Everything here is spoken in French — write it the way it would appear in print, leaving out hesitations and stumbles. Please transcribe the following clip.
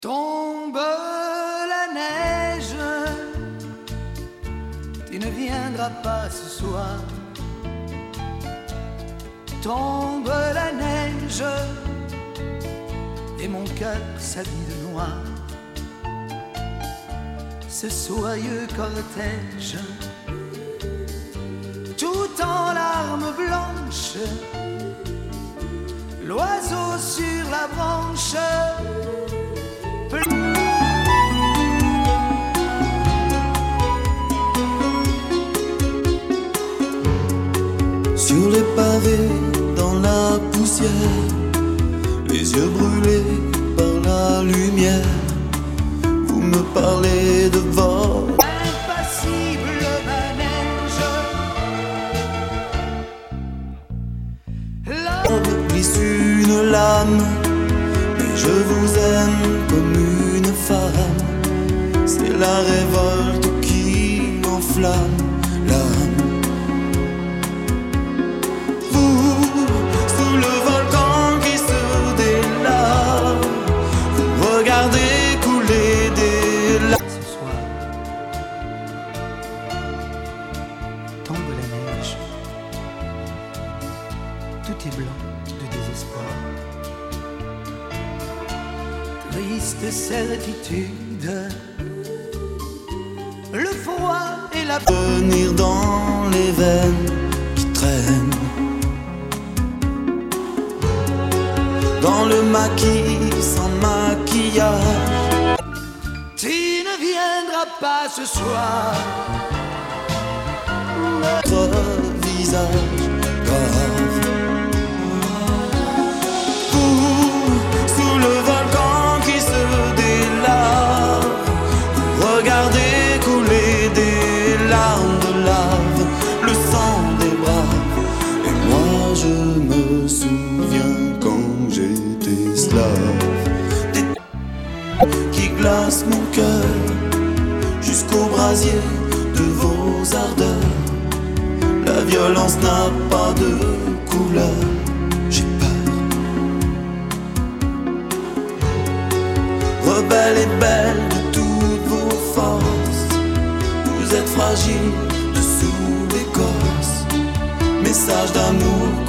Tombe la neige, tu ne viendras pas ce soir. Tombe la neige et mon cœur s'habille de noir. Ce soyeux cortège, tout en larmes blanches, l'oiseau sur la branche. Sur les pavés, dans la poussière, les yeux brûlés par la lumière, vous me parlez de vol. Impassible manège, L'homme glisse une lame, mais je vous aime comme une femme. C'est la révolte qui m'enflamme l'âme. Sous le volcan qui se délave, vous regardez couler des larmes. ce soir tombe la neige, tout est blanc de désespoir. Triste certitude, le froid et la Venir dans les veines qui traînent, dans le maquis sans maquillage. Tu ne viendras pas ce soir. Notre visage grave. Sous le volcan qui se délave, vous regardez couler des larmes de lave, le sang des braves. Et moi je me souviens quand j'étais esclave, qui glacent mon cœur jusqu'au brasier de vos ardeurs. La violence n'a pas de couleur, j'ai peur. Rebelle et belle de toutes vos forces, vous êtes fragile dessous l'écorce. Message d'amour